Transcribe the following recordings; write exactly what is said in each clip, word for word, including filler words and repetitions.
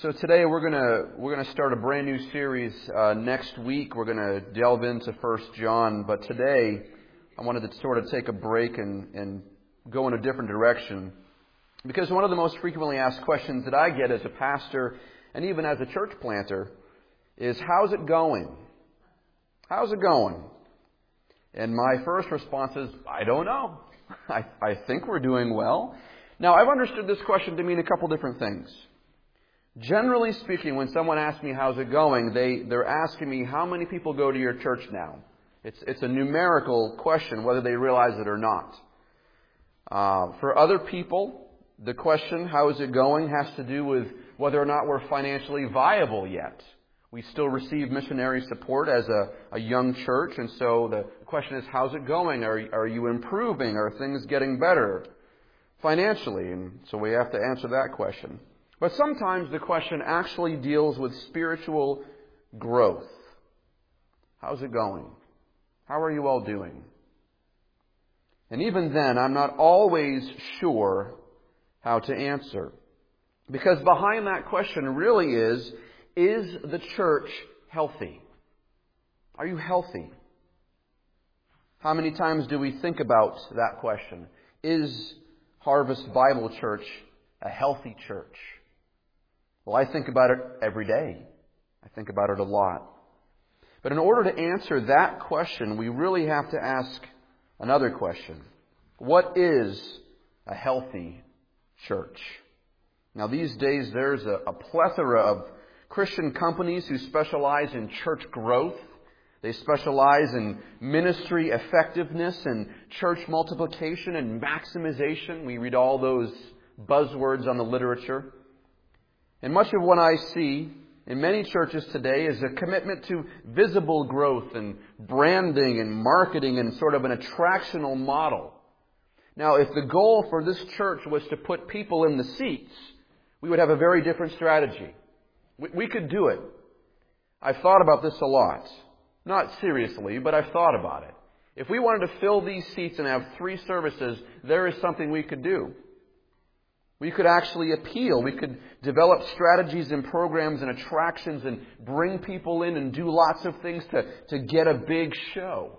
So today we're gonna we're gonna start a brand new series. Uh, next week we're gonna delve into First John, but today I wanted to sort of take a break and, and go in a different direction, because one of the most frequently asked questions that I get as a pastor and even as a church planter is, how's it going? How's it going? And my first response is, I don't know. I, I think we're doing well. Now, I've understood this question to mean a couple different things. Generally speaking, when someone asks me how's it going, they, they're asking me how many people go to your church now. It's, it's a numerical question, whether they realize it or not. Uh, for other people, the question, how is it going, has to do with whether or not we're financially viable yet. We still receive missionary support as a, a young church, and so the question is, how's it going? Are, are you improving? Are things getting better financially? And so we have to answer that question. But sometimes the question actually deals with spiritual growth. How's it going? How are you all doing? And even then, I'm not always sure how to answer. Because behind that question really is, is the church healthy? Are you healthy? How many times do we think about that question? Is Harvest Bible Church a healthy church? Well, I think about it every day. I think about it a lot. But in order to answer that question, we really have to ask another question. What is a healthy church? Now, these days there's a, a plethora of Christian companies who specialize in church growth. They specialize in ministry effectiveness and church multiplication and maximization. We read all those buzzwords on the literature. And much of what I see in many churches today is a commitment to visible growth and branding and marketing and sort of an attractional model. Now, if the goal for this church was to put people in the seats, we would have a very different strategy. We, we could do it. I've thought about this a lot. Not seriously, but I've thought about it. If we wanted to fill these seats and have three services, there is something we could do. We could actually appeal. We could develop strategies and programs and attractions and bring people in and do lots of things to, to get a big show.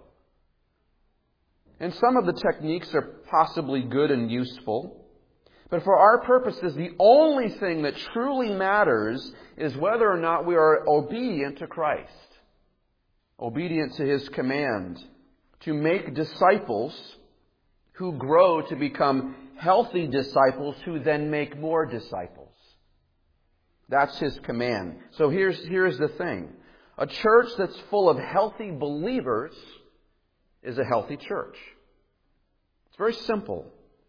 And some of the techniques are possibly good and useful. But for our purposes, the only thing that truly matters is whether or not we are obedient to Christ. Obedient to His command to make disciples who grow to become healthy disciples who then make more disciples. That's His command. So here's, here's the thing. A church that's full of healthy believers is a healthy church. It's very simple.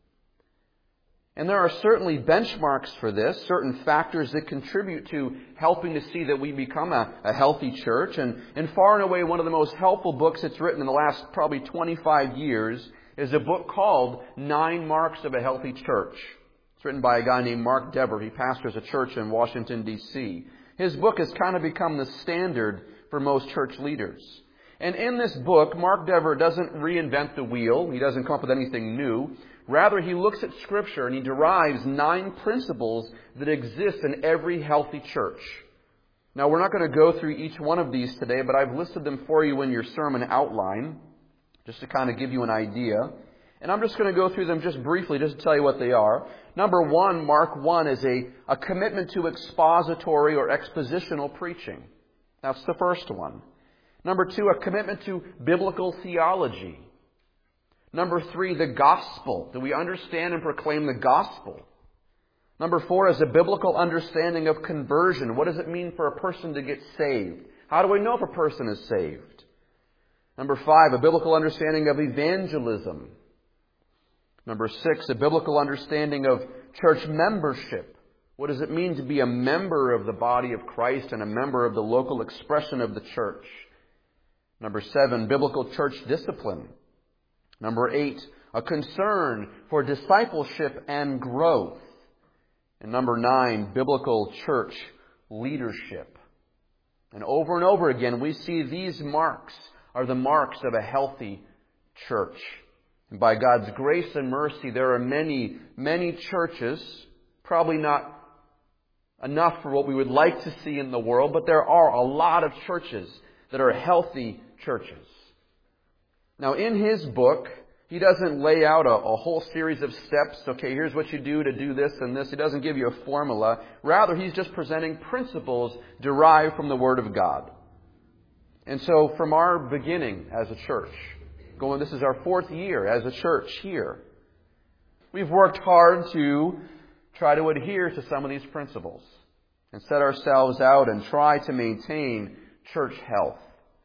And there are certainly benchmarks for this, certain factors that contribute to helping to see that we become a, a healthy church. And, and far and away, one of the most helpful books that's written in the last probably twenty-five years is a book called Nine Marks of a Healthy Church. It's written by a guy named Mark Dever. He pastors a church in Washington, D C His book has kind of become the standard for most church leaders. And in this book, Mark Dever doesn't reinvent the wheel. He doesn't come up with anything new. Rather, he looks at Scripture and he derives nine principles that exist in every healthy church. Now, we're not going to go through each one of these today, but I've listed them for you in your sermon outline, just to kind of give you an idea. And I'm just going to go through them just briefly, just to tell you what they are. Number one, Mark one, is a, a commitment to expository or expositional preaching. That's the first one. Number two, a commitment to biblical theology. Number three, the gospel. Do we understand and proclaim the gospel? Number four is a biblical understanding of conversion. What does it mean for a person to get saved? How do we know if a person is saved? Number five, a biblical understanding of evangelism. Number six, a biblical understanding of church membership. What does it mean to be a member of the body of Christ and a member of the local expression of the church? Number seven, biblical church discipline. Number eight, a concern for discipleship and growth. And number nine, biblical church leadership. And over and over again, we see these marks are the marks of a healthy church. And by God's grace and mercy, there are many, many churches, probably not enough for what we would like to see in the world, but there are a lot of churches that are healthy churches. Now, in his book, he doesn't lay out a, a whole series of steps. Okay, here's what you do to do this and this. He doesn't give you a formula. Rather, he's just presenting principles derived from the Word of God. And so, from our beginning as a church, going, this is our fourth year as a church here, we've worked hard to try to adhere to some of these principles and set ourselves out and try to maintain church health.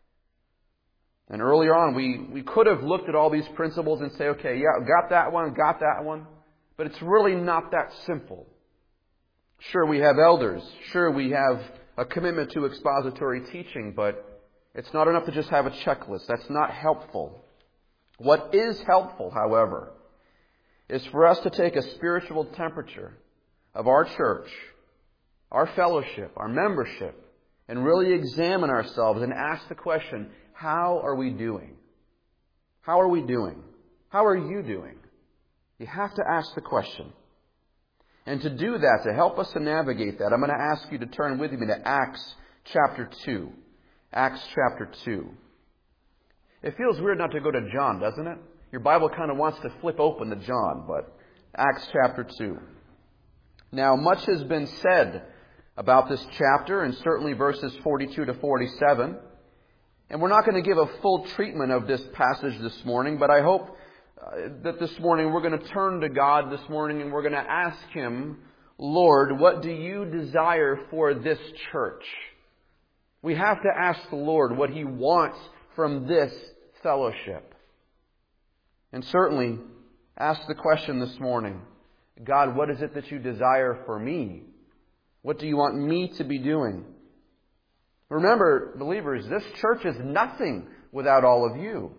And earlier on, we, we could have looked at all these principles and say, okay, yeah, got that one, got that one. But it's really not that simple. Sure, we have elders. Sure, we have a commitment to expository teaching, but it's not enough to just have a checklist. That's not helpful. What is helpful, however, is for us to take a spiritual temperature of our church, our fellowship, our membership, and really examine ourselves and ask the question, how are we doing? How are we doing? How are you doing? You have to ask the question. And to do that, to help us to navigate that, I'm going to ask you to turn with me to Acts chapter two. Acts chapter two. It feels weird not to go to John, doesn't it? Your Bible kind of wants to flip open to John, but Acts chapter two. Now, much has been said about this chapter, and certainly verses forty-two to forty-seven. And we're not going to give a full treatment of this passage this morning, but I hope uh, that this morning we're going to turn to God this morning and we're going to ask Him, Lord, what do you desire for this church? We have to ask the Lord what He wants from this fellowship. And certainly ask the question this morning, God, what is it that you desire for me? What do you want me to be doing? Remember, believers, this church is nothing without all of you.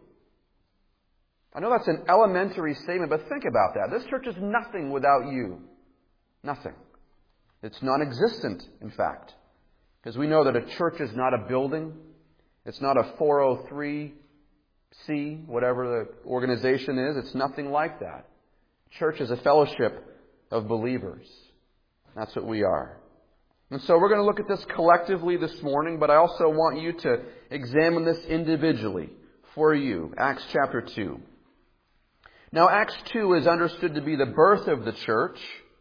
I know that's an elementary statement, but think about that. This church is nothing without you. Nothing. It's non-existent, in fact. Because we know that a church is not a building. It's not a four oh three C, whatever the organization is. It's nothing like that. Church is a fellowship of believers. That's what we are. And so we're going to look at this collectively this morning, but I also want you to examine this individually for you. Acts chapter two. Now, Acts two is understood to be the birth of the church.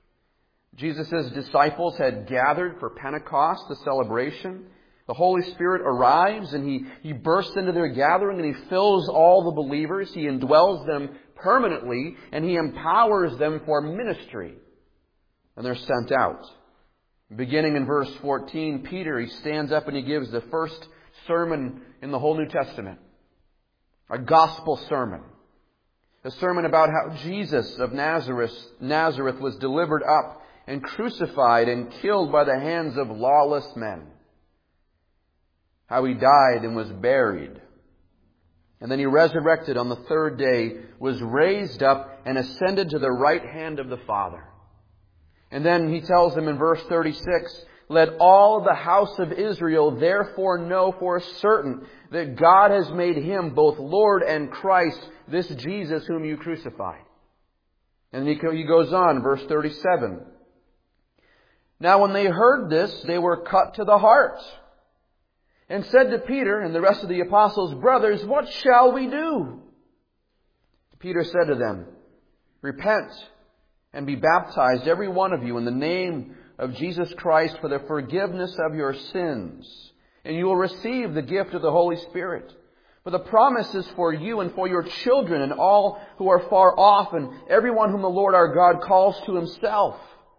Jesus' disciples had gathered for Pentecost, the celebration. The Holy Spirit arrives and he, he bursts into their gathering and He fills all the believers. He indwells them permanently and He empowers them for ministry. And they're sent out. Beginning in verse fourteen, Peter, he stands up and he gives the first sermon in the whole New Testament. A gospel sermon. A sermon about how Jesus of Nazareth, Nazareth was delivered up and crucified and killed by the hands of lawless men. How He died and was buried. And then He resurrected on the third day, was raised up and ascended to the right hand of the Father. And then He tells them in verse thirty-six, let all the house of Israel therefore know for certain that God has made Him both Lord and Christ, this Jesus whom you crucified. And he goes on, verse thirty-seven. Now when they heard this, they were cut to the heart and said to Peter and the rest of the apostles, brothers, what shall we do? Peter said to them, repent and be baptized, every one of you, in the name of Jesus Christ for the forgiveness of your sins. And you will receive the gift of the Holy Spirit. For the promise is for you and for your children and all who are far off and everyone whom the Lord our God calls to Himself.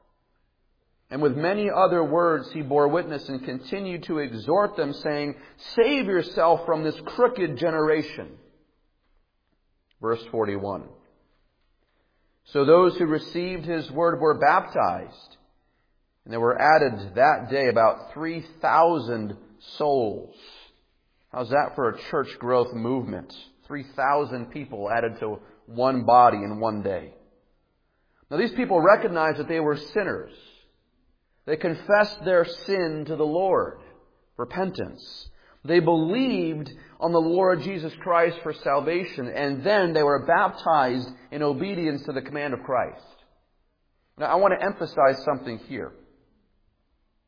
And with many other words He bore witness and continued to exhort them, saying, save yourself from this crooked generation. Verse forty-one. So those who received His word were baptized, and there were added that day about three thousand souls. How's that for a church growth movement? three thousand people added to one body in one day. Now these people recognized that they were sinners. They confessed their sin to the Lord. Repentance. They believed on the Lord Jesus Christ for salvation, and then they were baptized in obedience to the command of Christ. Now, I want to emphasize something here.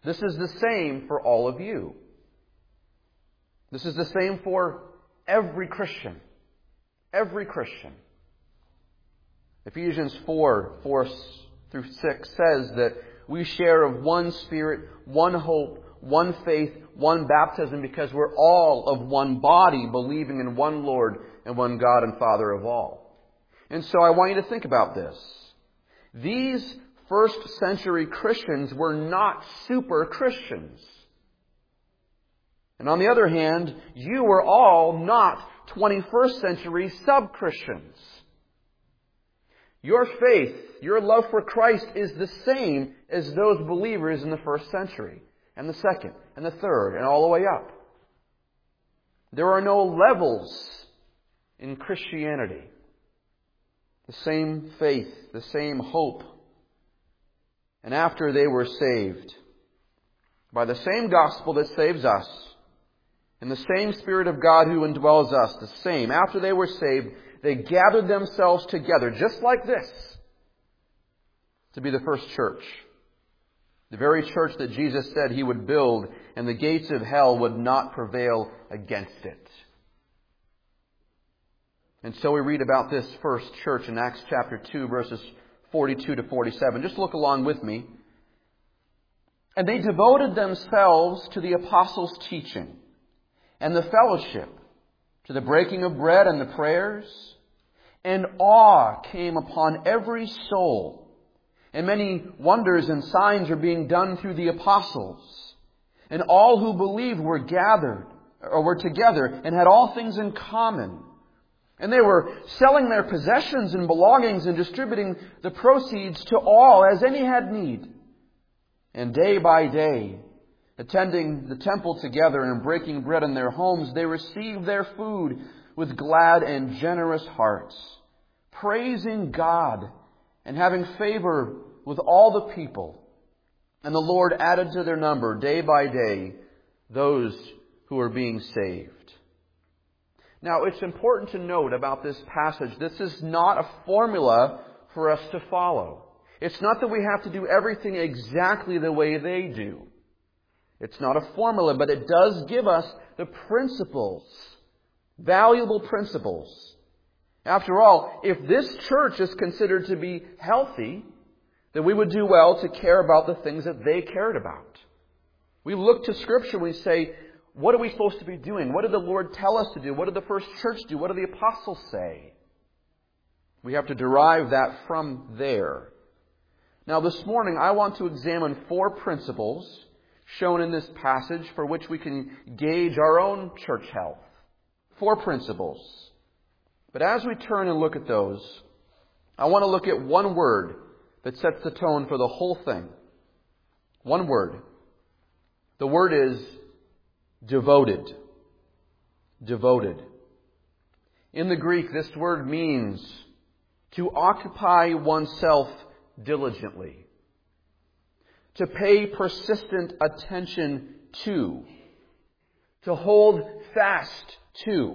This is the same for all of you. This is the same for every Christian. Every Christian. Ephesians four, four through six says that we share of one Spirit, one hope, one faith, one baptism, because we're all of one body, believing in one Lord and one God and Father of all. And so I want you to think about this. These first century Christians were not super Christians. And on the other hand, you were all not twenty-first century sub-Christians. Your faith, your love for Christ is the same as those believers in the first century, and the second, and the third, and all the way up. There are no levels in Christianity. The same faith, the same hope. And after they were saved, by the same gospel that saves us, and the same Spirit of God who indwells us, the same, after they were saved, they gathered themselves together, just like this, to be the first church. The very church that Jesus said He would build, and the gates of hell would not prevail against it. And so we read about this first church in Acts chapter two, verses forty-two to forty-seven. Just look along with me. And they devoted themselves to the apostles' teaching and the fellowship, to the breaking of bread and the prayers. And awe came upon every soul. And many wonders and signs are being done through the apostles. And all who believed were gathered, or were together, and had all things in common. And they were selling their possessions and belongings and distributing the proceeds to all as any had need. And day by day, attending the temple together and breaking bread in their homes, they received their food with glad and generous hearts, praising God and having favor with all the people. And the Lord added to their number day by day those who were being saved. Now, it's important to note about this passage, this is not a formula for us to follow. It's not that we have to do everything exactly the way they do. It's not a formula, but it does give us the principles, valuable principles. After all, if this church is considered to be healthy, then we would do well to care about the things that they cared about. We look to Scripture and we say, what are we supposed to be doing? What did the Lord tell us to do? What did the first church do? What did the apostles say? We have to derive that from there. Now this morning I want to examine four principles shown in this passage for which we can gauge our own church health. Four principles. But as we turn and look at those, I want to look at one word that sets the tone for the whole thing. One word. The word is devoted. Devoted. In the Greek, this word means to occupy oneself diligently. To pay persistent attention to. To hold fast to.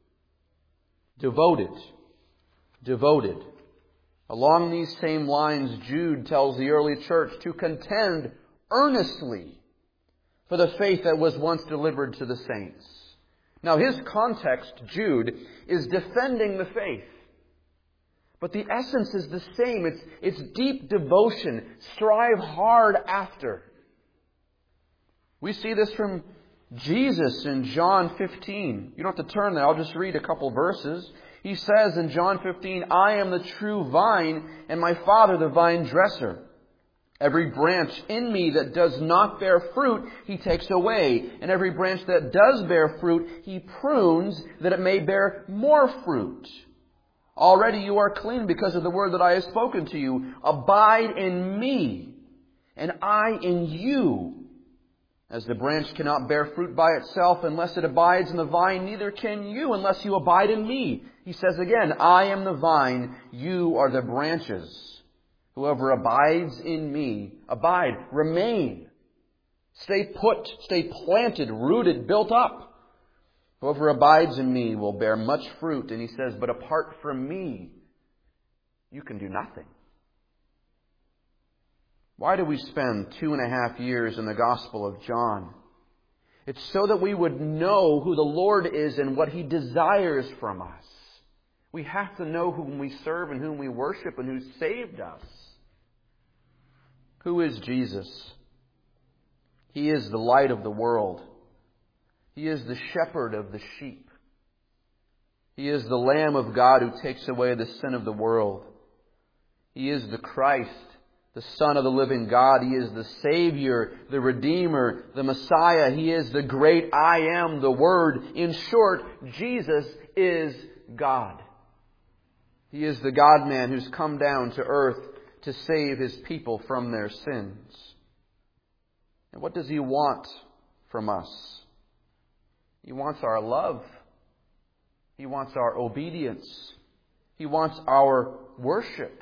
Devoted. Devoted. Along these same lines, Jude tells the early church to contend earnestly for the faith that was once delivered to the saints. Now his context, Jude, is defending the faith. But the essence is the same. It's, it's deep devotion. Strive hard after. We see this from Jesus in John fifteen. You don't have to turn there. I'll just read a couple verses. He says in John fifteen, I am the true vine, and my Father the vine dresser. Every branch in me that does not bear fruit, He takes away. And every branch that does bear fruit, He prunes that it may bear more fruit. Already you are clean because of the word that I have spoken to you. Abide in me, and I in you. As the branch cannot bear fruit by itself unless it abides in the vine, neither can you unless you abide in me. He says again, I am the vine, you are the branches. Whoever abides in me, abide, remain. Stay put, stay planted, rooted, built up. Whoever abides in me will bear much fruit. And he says, but apart from me, you can do nothing. Why do we spend two and a half years in the Gospel of John? It's so that we would know who the Lord is and what He desires from us. We have to know whom we serve and whom we worship and who saved us. Who is Jesus? He is the light of the world. He is the shepherd of the sheep. He is the Lamb of God who takes away the sin of the world. He is the Christ, the Son of the living God. He is the Savior, the Redeemer, the Messiah. He is the great I am, the Word. In short, Jesus is God. He is the God-man who's come down to earth to save His people from their sins. And what does He want from us? He wants our love. He wants our obedience. He wants our worship.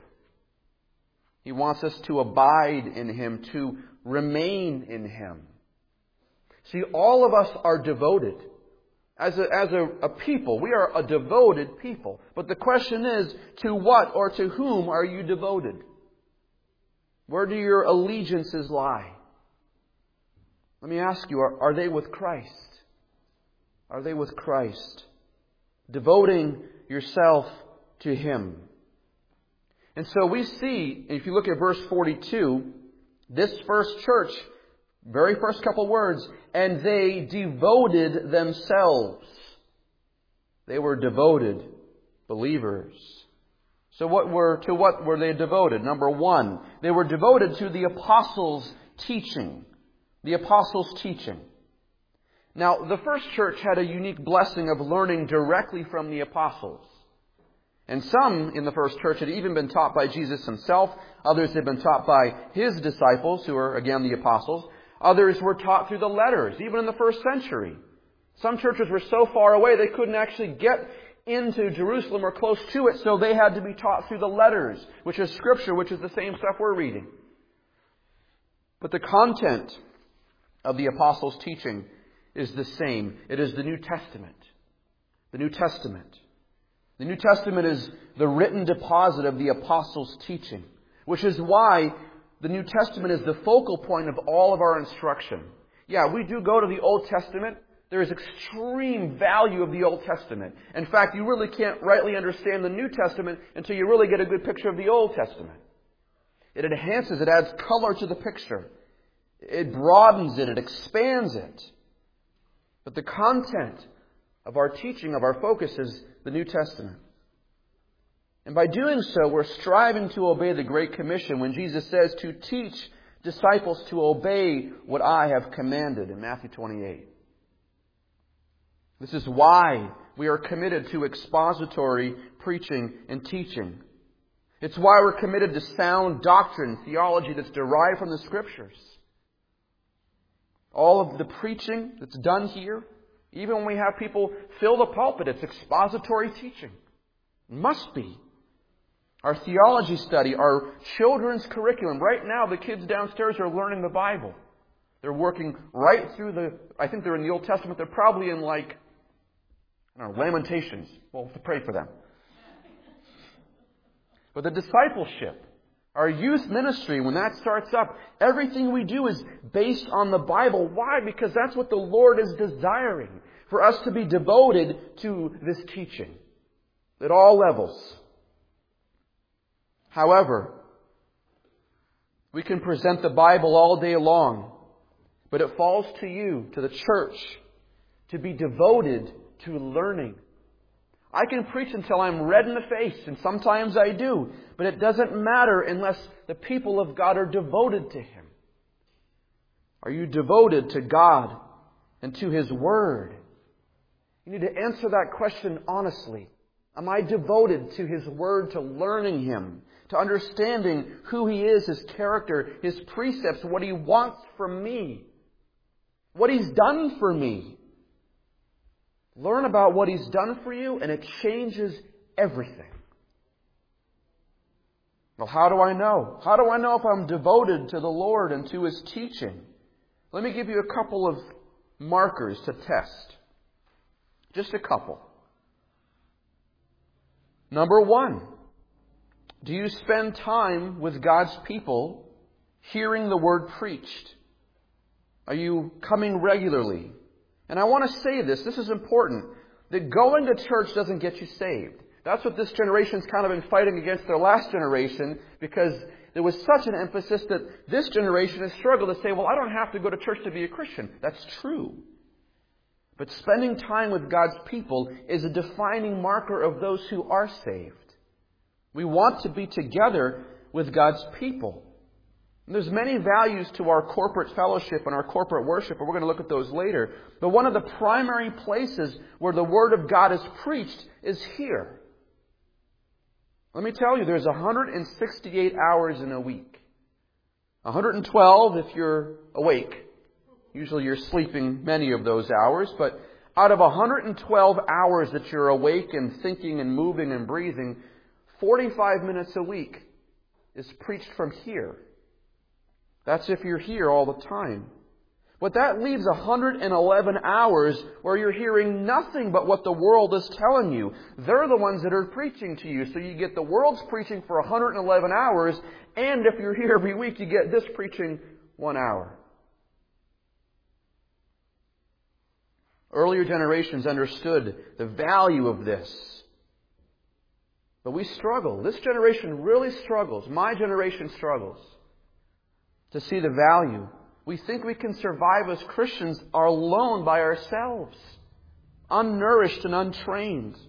He wants us to abide in Him, to remain in Him. See, all of us are devoted. As a, as a, a people, we are a devoted people. But the question is, to what or to whom are you devoted? Where do your allegiances lie? Let me ask you, are, are they with Christ? Are they with Christ? Devoting yourself to Him. And so we see, if you look at verse forty-two, this first church, very first couple words, and they devoted themselves. They were devoted believers. So what were, to what were they devoted? Number one, they were devoted to the apostles' teaching. The apostles' teaching. Now, the first church had a unique blessing of learning directly from the apostles. And some in the first church had even been taught by Jesus Himself. Others had been taught by His disciples, who are, again, the apostles. Others were taught through the letters, even in the first century. Some churches were so far away they couldn't actually get into Jerusalem or close to it, so they had to be taught through the letters, which is Scripture, which is the same stuff we're reading. But the content of the apostles' teaching is the same. It is the New Testament. The New Testament. The New Testament is the written deposit of the apostles' teaching, which is why the New Testament is the focal point of all of our instruction. Yeah, we do go to the Old Testament. There is extreme value of the Old Testament. In fact, you really can't rightly understand the New Testament until you really get a good picture of the Old Testament. It enhances, it adds color to the picture. It broadens it, it expands it. But the content of our teaching, of our focus, is the New Testament. And by doing so, we're striving to obey the Great Commission when Jesus says to teach disciples to obey what I have commanded in Matthew twenty-eight. This is why we are committed to expository preaching and teaching. It's why we're committed to sound doctrine, theology that's derived from the Scriptures. All of the preaching that's done here, even when we have people fill the pulpit, it's expository teaching. It must be. Our theology study, our children's curriculum. Right now, the kids downstairs are learning the Bible. They're working right through the, I think they're in the Old Testament. They're probably in like, I don't know, Lamentations. We'll have to pray for them. But the discipleship, our youth ministry, when that starts up, everything we do is based on the Bible. Why? Because that's what the Lord is desiring. For us to be devoted to this teaching. At all levels. However, we can present the Bible all day long. But it falls to you, to the church, to be devoted to learning. I can preach until I'm red in the face, and sometimes I do. But it doesn't matter unless the people of God are devoted to Him. Are you devoted to God and to His Word? You need to answer that question honestly. Am I devoted to His Word, to learning Him, to understanding who He is, His character, His precepts, what He wants from me, what He's done for me? Learn about what He's done for you, and it changes everything. Well, how do I know? How do I know if I'm devoted to the Lord and to His teaching? Let me give you a couple of markers to test. Just a couple. Number one, do you spend time with God's people hearing the Word preached? Are you coming regularly? And I want to say this, this is important, that going to church doesn't get you saved. That's what this generation's kind of been fighting against their last generation, because there was such an emphasis that this generation has struggled to say, well, I don't have to go to church to be a Christian. That's true. But spending time with God's people is a defining marker of those who are saved. We want to be together with God's people. And there's many values to our corporate fellowship and our corporate worship, and we're going to look at those later. But one of the primary places where the Word of God is preached is here. Let me tell you, there's one hundred sixty-eight hours in a week. one hundred twelve if you're awake. Usually you're sleeping many of those hours, but out of one hundred twelve hours that you're awake and thinking and moving and breathing, forty-five minutes a week is preached from here. That's if you're here all the time. But that leaves one hundred eleven hours where you're hearing nothing but what the world is telling you. They're the ones that are preaching to you. So you get the world's preaching for one hundred eleven hours, and if you're here every week, you get this preaching one hour. Earlier generations understood the value of this. But we struggle. This generation really struggles. My generation struggles to see the value. We think we can survive as Christians alone by ourselves, unnourished and untrained.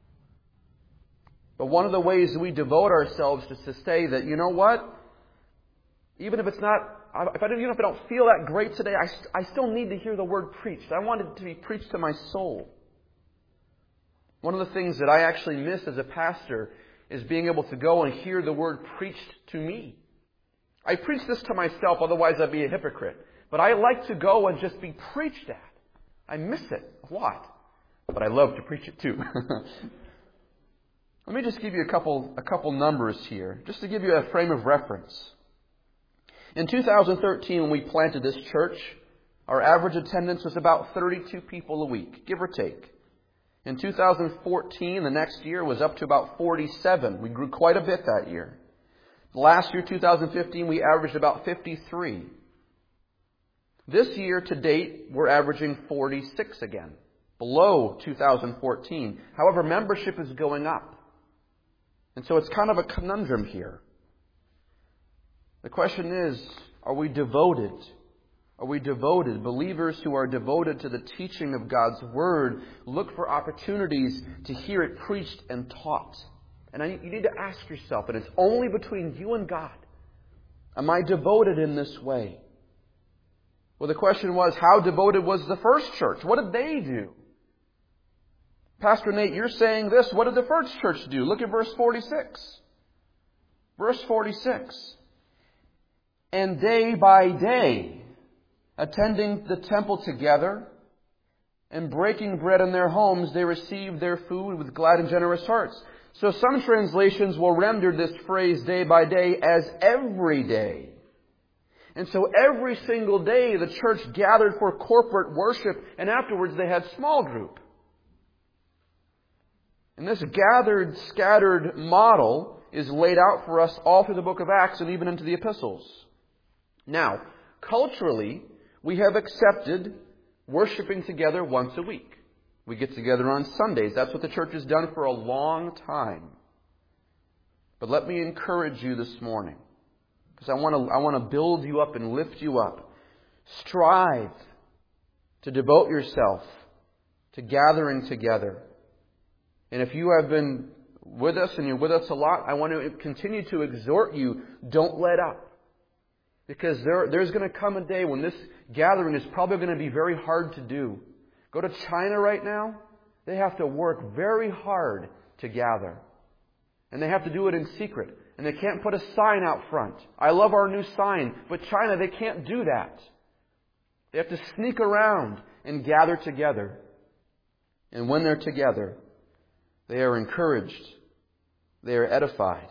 But one of the ways we devote ourselves is to say that, you know what? Even if it's not, if I don't, even if I don't feel that great today, I, I still need to hear the Word preached. I want it to be preached to my soul. One of the things that I actually miss as a pastor is being able to go and hear the Word preached to me. I preach this to myself, otherwise I'd be a hypocrite. But I like to go and just be preached at. I miss it a lot. But I love to preach it too. Let me just give you a couple, a couple numbers here, just to give you a frame of reference. In two thousand thirteen, when we planted this church, our average attendance was about thirty-two people a week, give or take. In two thousand fourteen, the next year, was up to about forty-seven. We grew quite a bit that year. Last year, two thousand fifteen, we averaged about fifty-three. This year, to date, we're averaging forty-six again, below two thousand fourteen. However, membership is going up. And so it's kind of a conundrum here. The question is, are we devoted? Are we devoted? Believers who are devoted to the teaching of God's Word look for opportunities to hear it preached and taught. And I, you need to ask yourself, and it's only between you and God, am I devoted in this way? Well, the question was, how devoted was the first church? What did they do? Pastor Nate, you're saying this. What did the first church do? Look at verse forty-six. Verse forty-six. And day by day, attending the temple together and breaking bread in their homes, they received their food with glad and generous hearts. So some translations will render this phrase day by day as every day. And so every single day the church gathered for corporate worship, and afterwards they had small group. And this gathered, scattered model is laid out for us all through the book of Acts and even into the epistles. Now, culturally, we have accepted worshiping together once a week. We get together on Sundays. That's what the church has done for a long time. But let me encourage you this morning, because I want to I want to build you up and lift you up. Strive to devote yourself to gathering together. And if you have been with us and you're with us a lot, I want to continue to exhort you, don't let up. Because there, there's going to come a day when this gathering is probably going to be very hard to do. Go to China right now. They have to work very hard to gather. And they have to do it in secret. And they can't put a sign out front. I love our new sign. But China, they can't do that. They have to sneak around and gather together. And when they're together, they are encouraged. They are edified.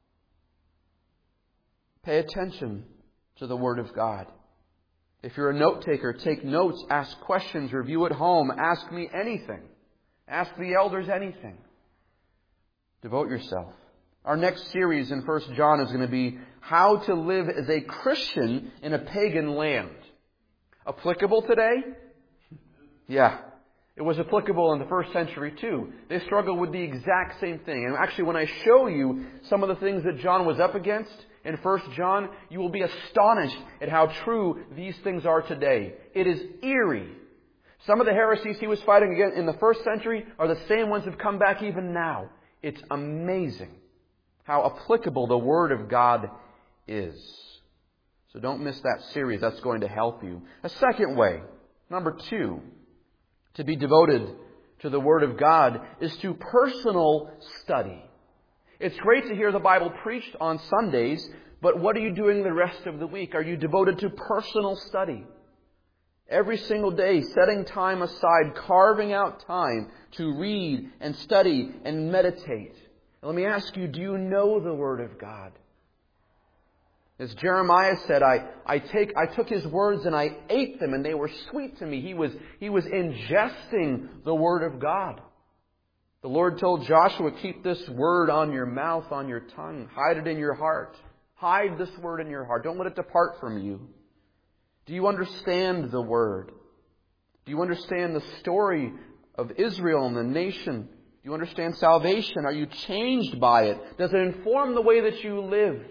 Pay attention to the Word of God. If you're a note taker, take notes, ask questions, review at home, ask me anything. Ask the elders anything. Devote yourself. Our next series in First John is going to be how to live as a Christian in a pagan land. Applicable today? Yeah. It was applicable in the first century too. They struggled with the exact same thing. And actually, when I show you some of the things that John was up against in First John, you will be astonished at how true these things are today. It is eerie. Some of the heresies he was fighting against in the first century are the same ones that have come back even now. It's amazing how applicable the Word of God is. So don't miss that series. That's going to help you. A second way, number two, to be devoted to the Word of God is to personal study. It's great to hear the Bible preached on Sundays, but what are you doing the rest of the week? Are you devoted to personal study? Every single day, setting time aside, carving out time to read and study and meditate. Let me ask you, do you know the Word of God? As Jeremiah said, I, I take I took his words and I ate them and they were sweet to me. He was, he was ingesting the Word of God. The Lord told Joshua, keep this word on your mouth, on your tongue. Hide it in your heart. Hide this word in your heart. Don't let it depart from you. Do you understand the Word? Do you understand the story of Israel and the nation? Do you understand salvation? Are you changed by it? Does it inform the way that you live?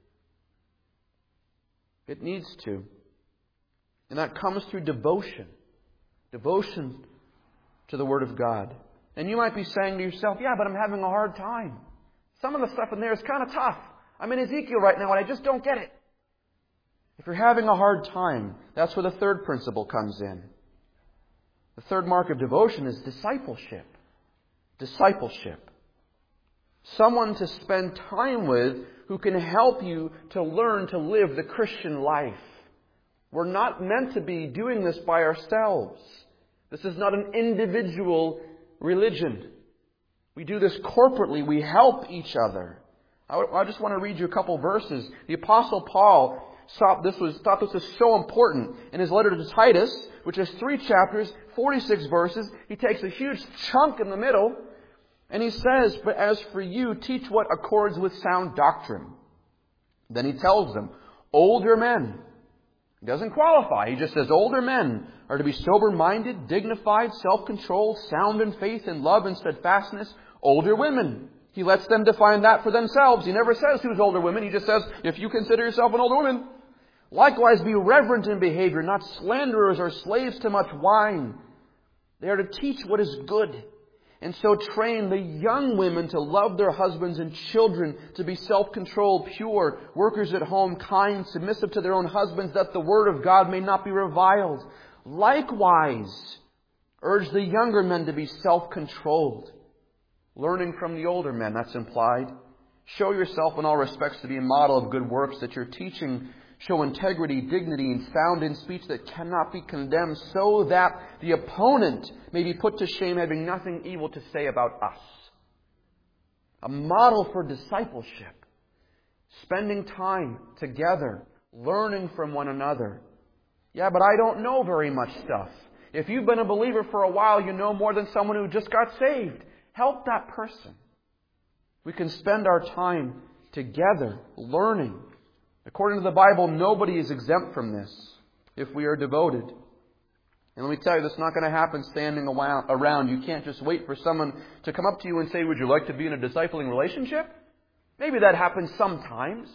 It needs to. And that comes through devotion. Devotion to the Word of God. And you might be saying to yourself, yeah, but I'm having a hard time. Some of the stuff in there is kind of tough. I'm in Ezekiel right now and I just don't get it. If you're having a hard time, that's where the third principle comes in. The third mark of devotion is discipleship. Discipleship. Someone to spend time with who can help you to learn to live the Christian life. We're not meant to be doing this by ourselves. This is not an individual religion. We do this corporately. We help each other. I, I just want to read you a couple verses. The Apostle Paul thought this was, thought this was so important. In his letter to Titus, which is three chapters, forty-six verses, he takes a huge chunk in the middle, and he says, but as for you, teach what accords with sound doctrine. Then he tells them, older men. He doesn't qualify. He just says older men are to be sober-minded, dignified, self-controlled, sound in faith and love and steadfastness. Older women. He lets them define that for themselves. He never says who's older women. He just says, if you consider yourself an older woman. Likewise, be reverent in behavior, not slanderers or slaves to much wine. They are to teach what is good. And so train the young women to love their husbands and children, to be self-controlled, pure, workers at home, kind, submissive to their own husbands, that the word of God may not be reviled. Likewise, urge the younger men to be self-controlled, learning from the older men, that's implied. Show yourself in all respects to be a model of good works, that your teaching show integrity, dignity, and sound in speech that cannot be condemned, so that the opponent may be put to shame, having nothing evil to say about us. A model for discipleship. Spending time together, learning from one another. Yeah, but I don't know very much stuff. If you've been a believer for a while, you know more than someone who just got saved. Help that person. We can spend our time together, learning. According to the Bible, nobody is exempt from this if we are devoted. And let me tell you, this is not going to happen standing around. You can't just wait for someone to come up to you and say, would you like to be in a discipling relationship? Maybe that happens sometimes.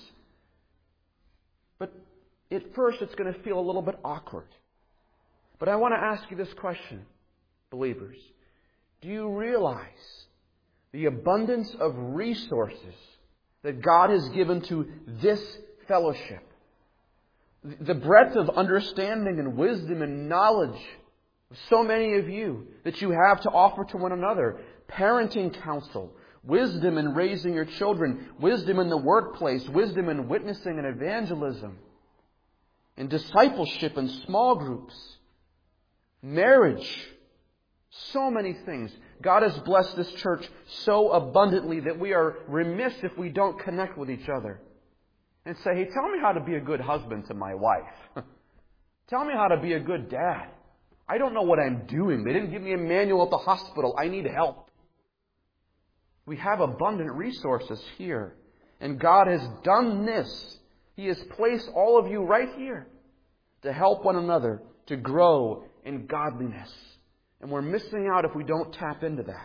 But at first, it's going to feel a little bit awkward. But I want to ask you this question, believers. Do you realize the abundance of resources that God has given to this fellowship? The breadth of understanding and wisdom and knowledge of so many of you that you have to offer to one another. Parenting counsel, wisdom in raising your children, wisdom in the workplace, wisdom in witnessing and evangelism, and discipleship and small groups, marriage. So many things. God has blessed this church so abundantly that we are remiss if we don't connect with each other. And say, hey, tell me how to be a good husband to my wife. Tell me how to be a good dad. I don't know what I'm doing. They didn't give me a manual at the hospital. I need help. We have abundant resources here. And God has done this He has placed all of you right here to help one another to grow in godliness. And we're missing out if we don't tap into that.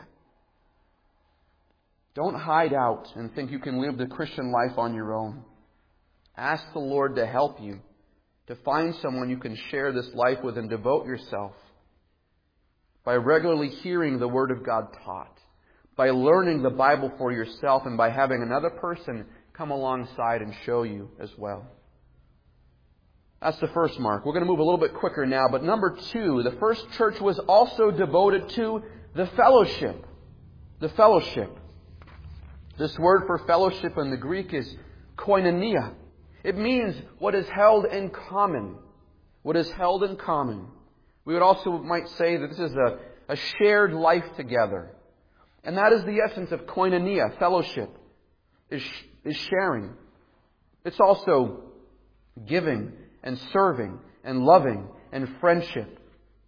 Don't hide out and think you can live the Christian life on your own. Ask the Lord to help you, to find someone you can share this life with and devote yourself by regularly hearing the Word of God taught, by learning the Bible for yourself, and by having another person come alongside and show you as well. That's the first mark. We're going to move a little bit quicker now. But number two, the first church was also devoted to the fellowship. The fellowship. This word for fellowship in the Greek is koinonia. It means what is held in common. What is held in common. We would also might say that this is a, a shared life together. And that is the essence of koinonia, fellowship, is, is sharing. It's also giving and serving and loving and friendship.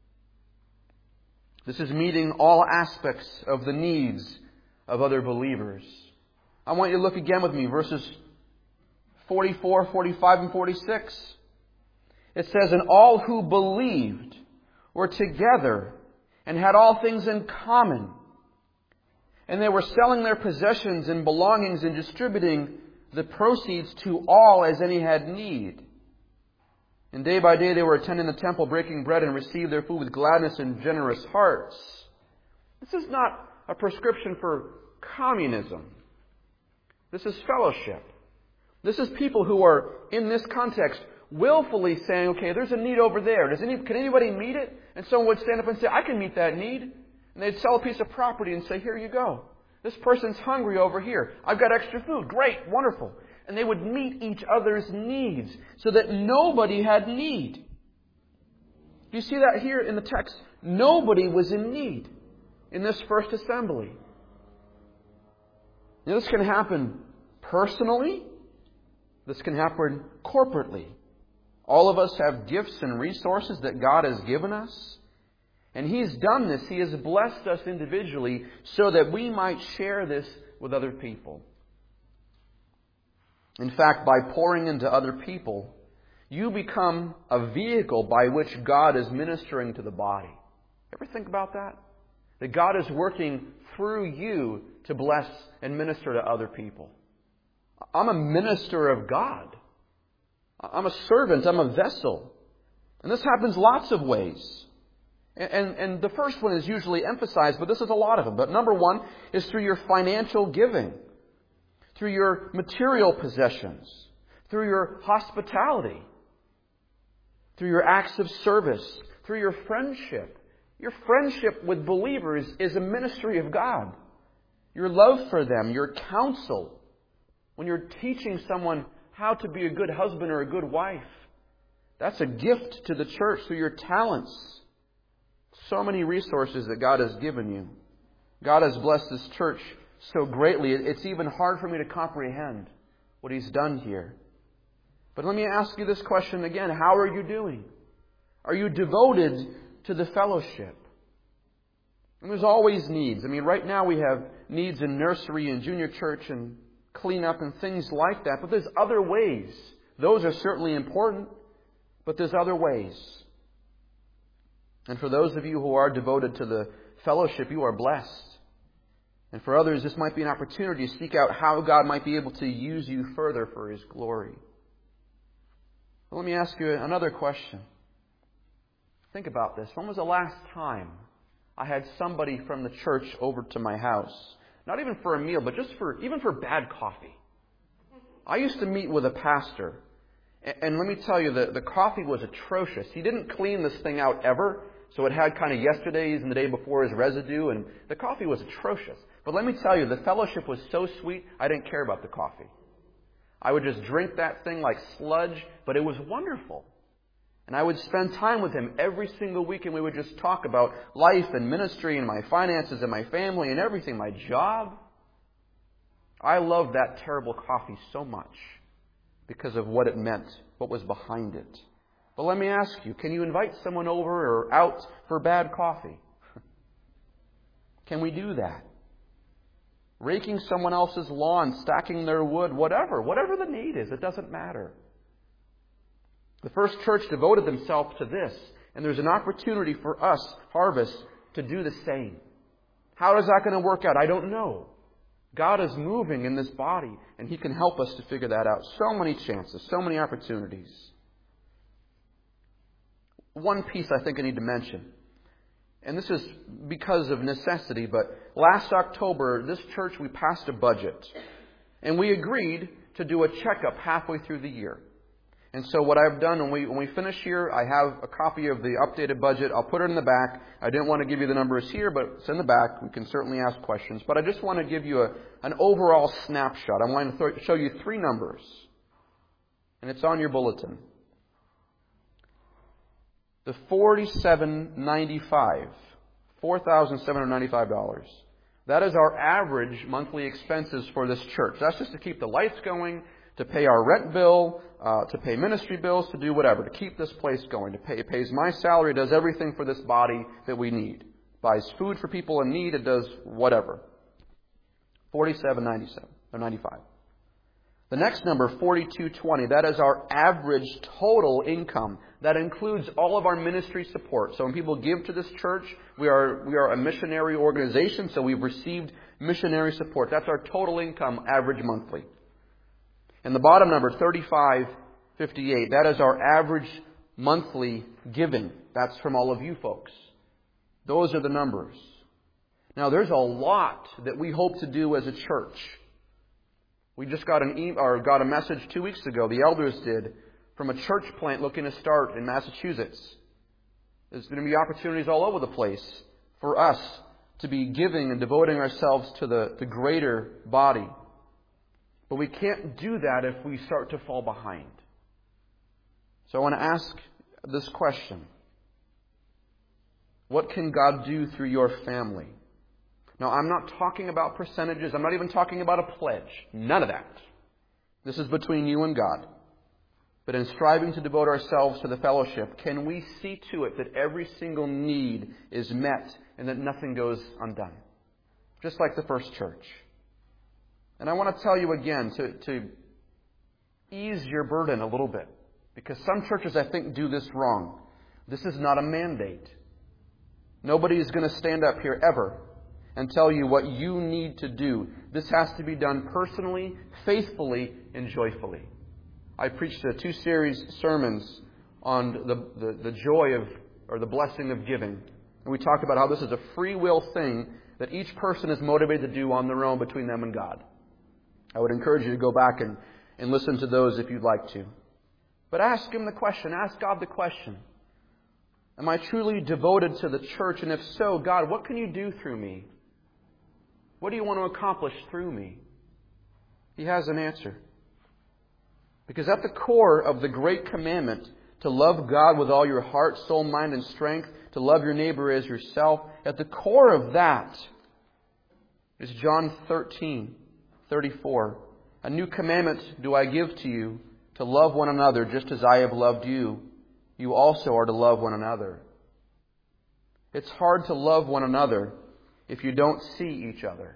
This is meeting all aspects of the needs of other believers. I want you to look again with me, verses forty-four, forty-five, and forty-six. It says, "And all who believed were together and had all things in common. And they were selling their possessions and belongings and distributing the proceeds to all as any had need. And day by day they were attending the temple, breaking bread, and received their food with gladness and generous hearts." This is not a prescription for communism. This is fellowship. This is people who are, in this context, willfully saying, okay, there's a need over there. Does any, can anybody meet it? And someone would stand up and say, I can meet that need. And they'd sell a piece of property and say, here you go. This person's hungry over here. I've got extra food. Great, wonderful. And they would meet each other's needs so that nobody had need. Do you see that here in the text? Nobody was in need in this first assembly. Now, this can happen personally. This can happen corporately. All of us have gifts and resources that God has given us. And He's done this. He has blessed us individually so that we might share this with other people. In fact, by pouring into other people, you become a vehicle by which God is ministering to the body. Ever think about that? That God is working through you to bless and minister to other people. I'm a minister of God. I'm a servant. I'm a vessel. And this happens lots of ways. And, and, and the first one is usually emphasized, but this is a lot of them. But number one is through your financial giving, through your material possessions, through your hospitality, through your acts of service, through your friendship. Your friendship with believers is a ministry of God. Your love for them, your counsel, when you're teaching someone how to be a good husband or a good wife, that's a gift to the church through your talents. So many resources that God has given you. God has blessed this church so greatly, it's even hard for me to comprehend what He's done here. But let me ask you this question again. How are you doing? Are you devoted to the fellowship? And there's always needs. I mean, right now we have needs in nursery and junior church and cleanup and things like that. But there's other ways. Those are certainly important, but there's other ways. And for those of you who are devoted to the fellowship, you are blessed. And for others, this might be an opportunity to seek out how God might be able to use you further for His glory. Well, let me ask you another question. Think about this. When was the last time I had somebody from the church over to my house? Not even for a meal, but just for even for bad coffee. I used to meet with a pastor. And let me tell you, the, the coffee was atrocious. He didn't clean this thing out ever. So it had kind of yesterday's and the day before's residue. And the coffee was atrocious. But let me tell you, the fellowship was so sweet, I didn't care about the coffee. I would just drink that thing like sludge, but it was wonderful. And I would spend time with him every single week, and we would just talk about life and ministry and my finances and my family and everything, my job. I loved that terrible coffee so much because of what it meant, what was behind it. But let me ask you, can you invite someone over or out for bad coffee? Can we do that? Raking someone else's lawn, stacking their wood, whatever, whatever the need is, it doesn't matter. The first church devoted themselves to this. And there's an opportunity for us, Harvest, to do the same. How is that going to work out? I don't know. God is moving in this body, and He can help us to figure that out. So many chances, so many opportunities. One piece I think I need to mention, and this is because of necessity, but last October, this church, we passed a budget. And we agreed to do a checkup halfway through the year. And so what I've done, when we when we finish here, I have a copy of the updated budget. I'll put it in the back. I didn't want to give you the numbers here, but it's in the back. We can certainly ask questions. But I just want to give you a, an overall snapshot. I want to th- show you three numbers. And it's on your bulletin. The forty-seven ninety-five, four thousand seven hundred ninety-five dollars. That is our average monthly expenses for this church. That's just to keep the lights going, to pay our rent bill, uh, to pay ministry bills, to do whatever, to keep this place going. To pay, it pays my salary, it does everything for this body that we need. Buys food for people in need, it does whatever. forty-seven ninety-seven or ninety-five. The next number, forty-two twenty, that is our average total income. That includes all of our ministry support. So when people give to this church, we are we are a missionary organization, so we've received missionary support. That's our total income, average monthly. And the bottom number, thirty-five fifty-eight, that is our average monthly giving. That's from all of you folks. Those are the numbers. Now, there's a lot that we hope to do as a church. We just got an e- or got a message two weeks ago, the elders did, from a church plant looking to start in Massachusetts. There's going to be opportunities all over the place for us to be giving and devoting ourselves to the, the greater body. But we can't do that if we start to fall behind. So I want to ask this question. What can God do through your family? Now, I'm not talking about percentages. I'm not even talking about a pledge. None of that. This is between you and God. But in striving to devote ourselves to the fellowship, can we see to it that every single need is met and that nothing goes undone? Just like the first church. And I want to tell you again to, to ease your burden a little bit. Because some churches, I think, do this wrong. This is not a mandate. Nobody is going to stand up here ever and tell you what you need to do. This has to be done personally, faithfully, and joyfully. I preached a two series sermons on the, the, the joy of, or the blessing of giving. And we talked about how this is a free will thing that each person is motivated to do on their own between them and God. I would encourage you to go back and, and listen to those if you'd like to. But ask Him the question, ask God the question. Am I truly devoted to the church? And if so, God, what can you do through me? What do you want to accomplish through me? He has an answer. Because at the core of the great commandment to love God with all your heart, soul, mind, and strength, to love your neighbor as yourself, at the core of that is John thirteen thirty-four. A new commandment do I give to you, to love one another just as I have loved you. You also are to love one another. It's hard to love one another if you don't see each other.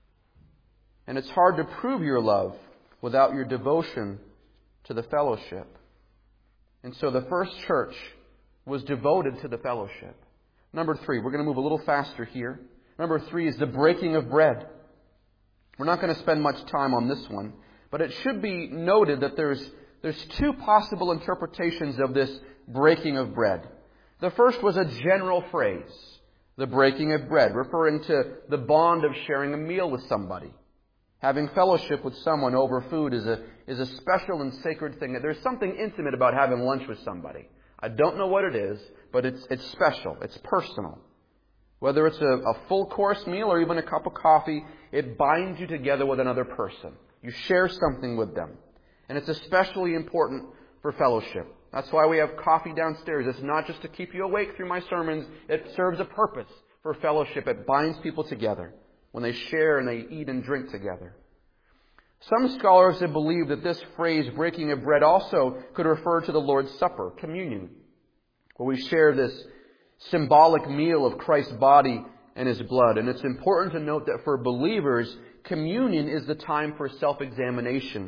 And it's hard to prove your love without your devotion to the fellowship. And so the first church was devoted to the fellowship. Number three, we're going to move a little faster here. Number three is the breaking of bread. We're not going to spend much time on this one, but it should be noted that there's there's two possible interpretations of this breaking of bread. The first was a general phrase, the breaking of bread, referring to the bond of sharing a meal with somebody. Having fellowship with someone over food is a is a special and sacred thing. There's something intimate about having lunch with somebody. I don't know what it is, but it's it's special. It's personal. Whether it's a, a full course meal or even a cup of coffee, it binds you together with another person. You share something with them. And it's especially important for fellowship. That's why we have coffee downstairs. It's not just to keep you awake through my sermons. It serves a purpose for fellowship. It binds people together when they share and they eat and drink together. Some scholars have believed that this phrase, breaking of bread, also could refer to the Lord's Supper, communion, where we share this symbolic meal of Christ's body and His blood. And it's important to note that for believers, communion is the time for self-examination.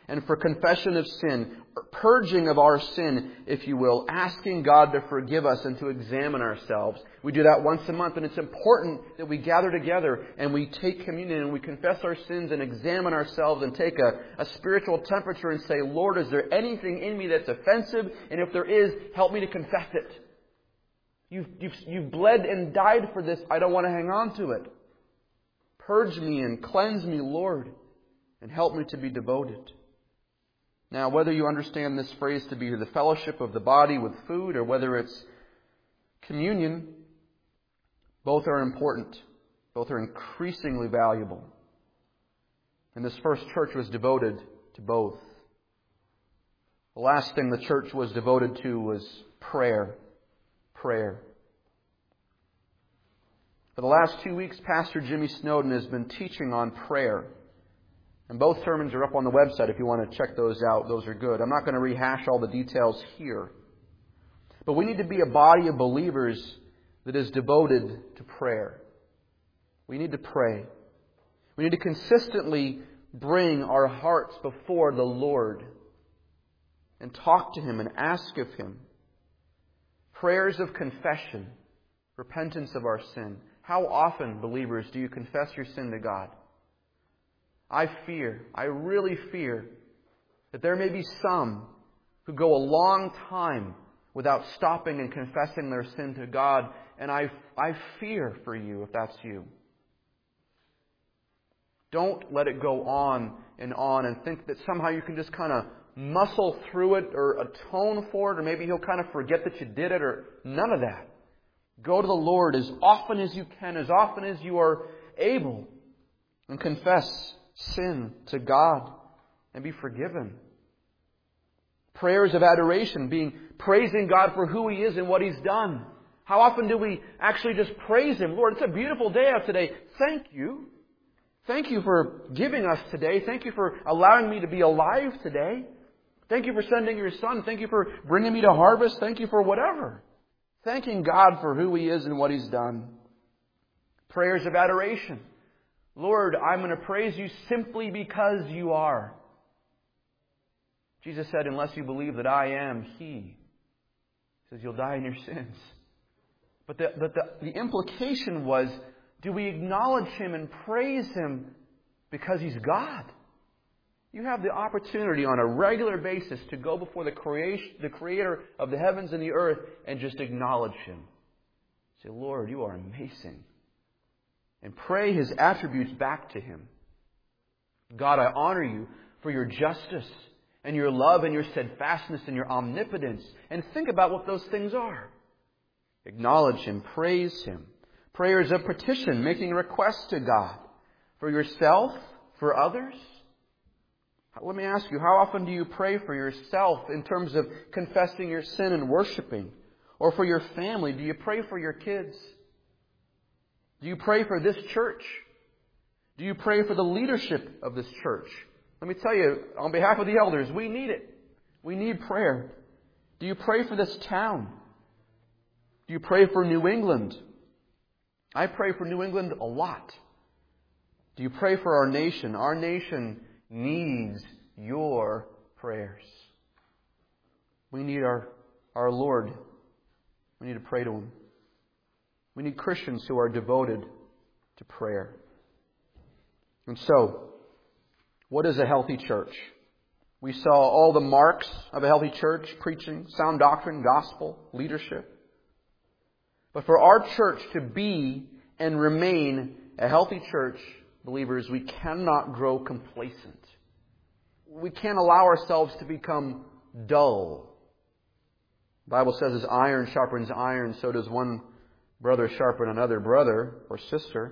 and for confession of sin, purging of our sin, if you will, asking God to forgive us and to examine ourselves. We do that once a month, and it's important that we gather together and we take communion and we confess our sins and examine ourselves and take a, a spiritual temperature and say, Lord, is there anything in me that's offensive? And if there is, help me to confess it. You've, you've, you've bled and died for this. I don't want to hang on to it. Purge me and cleanse me, Lord, and help me to be devoted. Now, whether you understand this phrase to be the fellowship of the body with food or whether it's communion, both are important. Both are increasingly valuable. And this first church was devoted to both. The last thing the church was devoted to was prayer. Prayer. For the last two weeks, Pastor Jimmy Snowden has been teaching on prayer. And both sermons are up on the website if you want to check those out. Those are good. I'm not going to rehash all the details here. But we need to be a body of believers that is devoted to prayer. We need to pray. We need to consistently bring our hearts before the Lord and talk to Him and ask of Him. Prayers of confession, repentance of our sin. How often, believers, do you confess your sin to God? I fear, I really fear, that there may be some who go a long time without stopping and confessing their sin to God, and I, I fear for you if that's you. Don't let it go on and on and think that somehow you can just kind of muscle through it or atone for it, or maybe He'll kind of forget that you did it, or none of that. Go to the Lord as often as you can, as often as you are able, and confess sin to God and be forgiven. Prayers of adoration, being praising God for who He is and what He's done. How often do we actually just praise Him? Lord, it's a beautiful day out today. Thank you. Thank you for giving us today. Thank you for allowing me to be alive today. Thank you for sending your Son. Thank you for bringing me to harvest. Thank you for whatever. Thanking God for who He is and what He's done. Prayers of adoration. Lord, I'm going to praise You simply because You are. Jesus said, unless you believe that I am He, He says you'll die in your sins. But the, but the, the implication was, do we acknowledge Him and praise Him because He's God? You have the opportunity on a regular basis to go before the creation, the Creator of the heavens and the earth and just acknowledge Him. Say, Lord, You are amazing. And pray His attributes back to Him. God, I honor You for Your justice and Your love and Your steadfastness and Your omnipotence. And think about what those things are. Acknowledge Him. Praise Him. Prayers of petition, making requests to God for yourself, for others. Let me ask you, how often do you pray for yourself in terms of confessing your sin and worshiping? Or for your family? Do you pray for your kids? Do you pray for this church? Do you pray for the leadership of this church? Let me tell you, on behalf of the elders, we need it. We need prayer. Do you pray for this town? Do you pray for New England? I pray for New England a lot. Do you pray for our nation? Our nation needs your prayers. We need our, our Lord. We need to pray to Him. We need Christians who are devoted to prayer. And so, what is a healthy church? We saw all the marks of a healthy church: preaching, sound doctrine, gospel, leadership. But for our church to be and remain a healthy church, believers, we cannot grow complacent. We can't allow ourselves to become dull. The Bible says, as iron sharpens iron, so does one brother sharpen another brother or sister.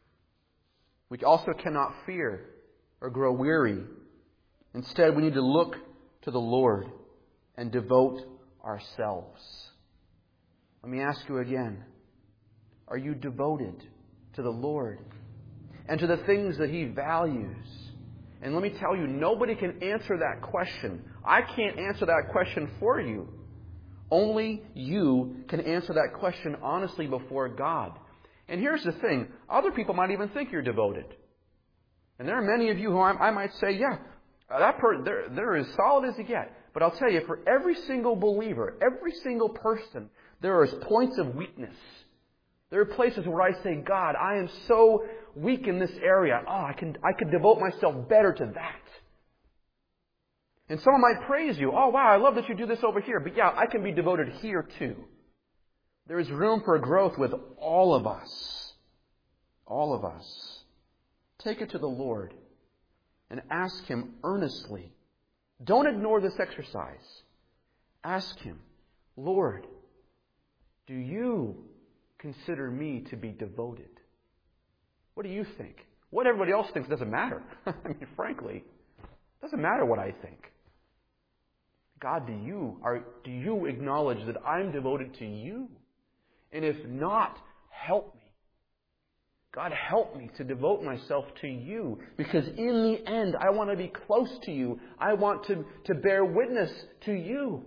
We also cannot fear or grow weary. Instead, we need to look to the Lord and devote ourselves. Let me ask you again. Are you devoted to the Lord and to the things that He values? And let me tell you, nobody can answer that question. I can't answer that question for you. Only you can answer that question honestly before God. And here's the thing. Other people might even think you're devoted. And there are many of you who I, I might say, yeah, Uh, that per- they're, they're as solid as you get. But I'll tell you, for every single believer, every single person, there are points of weakness. There are places where I say, God, I am so weak in this area. Oh, I can I could devote myself better to that. And someone might praise you. Oh, wow, I love that you do this over here. But yeah, I can be devoted here too. There is room for growth with all of us. All of us. Take it to the Lord and ask Him earnestly. Don't ignore this exercise. Ask Him, Lord, do you consider me to be devoted? What do you think? What everybody else thinks doesn't matter. I mean, frankly, it doesn't matter what I think. God, do you are do you acknowledge that I'm devoted to you? And if not, help me. God, help me to devote myself to you. Because in the end, I want to be close to you. I want to, to bear witness to you.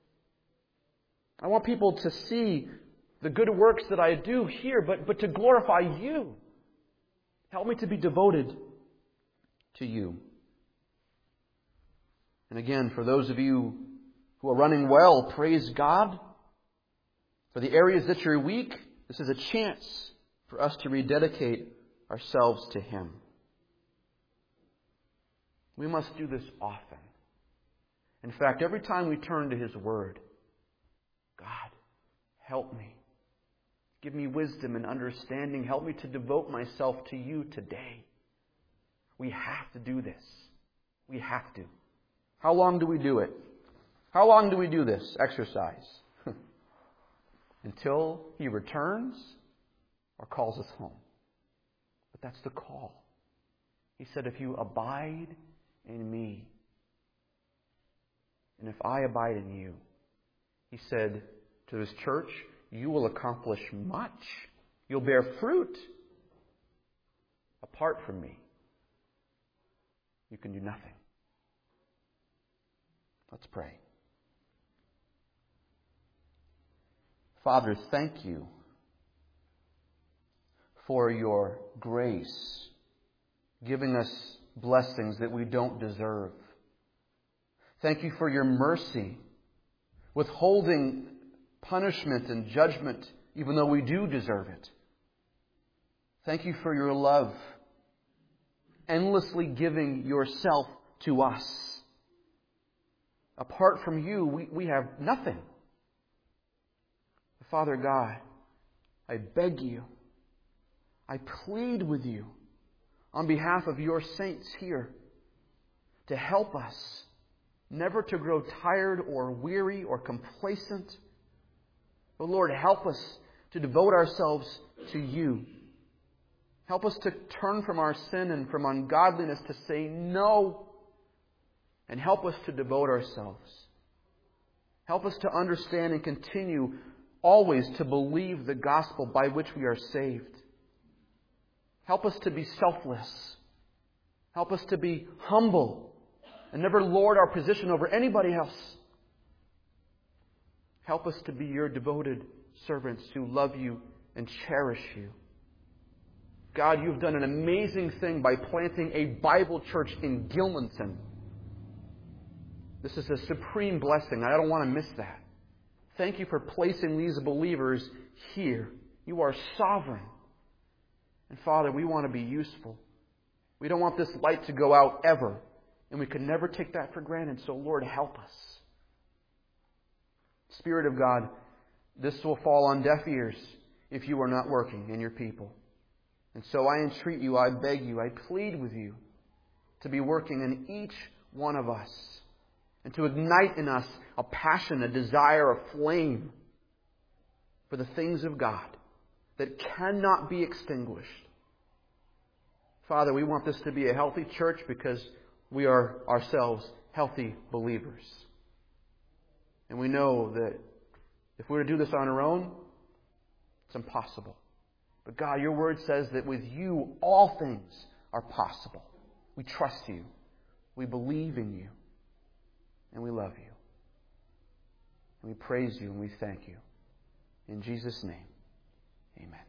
I want people to see the good works that I do here, but, but to glorify you. Help me to be devoted to you. And again, for those of you who are running well, praise God. For the areas that you're weak, this is a chance for us to rededicate ourselves to Him. We must do this often. In fact, every time we turn to His Word, God, help me. Give me wisdom and understanding. Help me to devote myself to you today. We have to do this. We have to. How long do we do it? How long do we do this exercise? Until He returns or calls us home. But that's the call. He said, if you abide in me, and if I abide in you, He said to His church, you will accomplish much. You'll bear fruit. Apart from me, you can do nothing. Let's pray. Father, thank you for your grace, giving us blessings that we don't deserve. Thank you for your mercy, withholding punishment and judgment, even though we do deserve it. Thank you for your love, endlessly giving yourself to us. Apart from you, we, we have nothing. Father God, I beg you, I plead with you on behalf of your saints here to help us never to grow tired or weary or complacent. But Lord, help us to devote ourselves to you. Help us to turn from our sin and from ungodliness to say no. And help us to devote ourselves. Help us to understand and continue always to believe the gospel by which we are saved. Help us to be selfless. Help us to be humble and never lord our position over anybody else. Help us to be your devoted servants who love you and cherish you. God, you've done an amazing thing by planting a Bible church in Gilmanton. This is a supreme blessing. I don't want to miss that. Thank you for placing these believers here. You are sovereign. And Father, we want to be useful. We don't want this light to go out ever. And we can never take that for granted. So Lord, help us. Spirit of God, this will fall on deaf ears if you are not working in your people. And so I entreat you, I beg you, I plead with you to be working in each one of us. And to ignite in us a passion, a desire, a flame for the things of God that cannot be extinguished. Father, we want this to be a healthy church because we are ourselves healthy believers. And we know that if we were to do this on our own, it's impossible. But God, your word says that with you all things are possible. We trust you. We believe in you. And we love you. And we praise you and we thank you. In Jesus' name, amen.